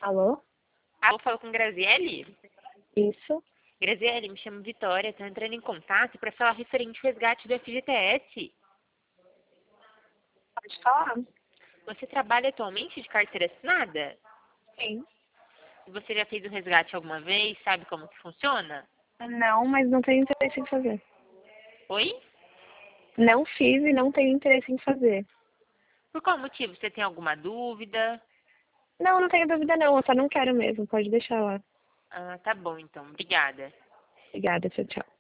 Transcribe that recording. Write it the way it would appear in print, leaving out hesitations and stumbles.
Alô? Eu falo com Graziele? Isso? Graziele, me chamo Vitória, estou entrando em contato para falar referente ao resgate do FGTS. Pode falar? Você trabalha atualmente de carteira assinada? Sim. Você já fez o resgate alguma vez? Sabe como que funciona? Não, mas não tenho interesse em fazer. Oi? Não fiz e não tenho interesse em fazer. Por qual motivo? Você tem alguma dúvida? Não, não tenho dúvida não, eu só não quero mesmo. Pode deixar lá. Ah, tá bom então. Obrigada. Obrigada, tchau, tchau.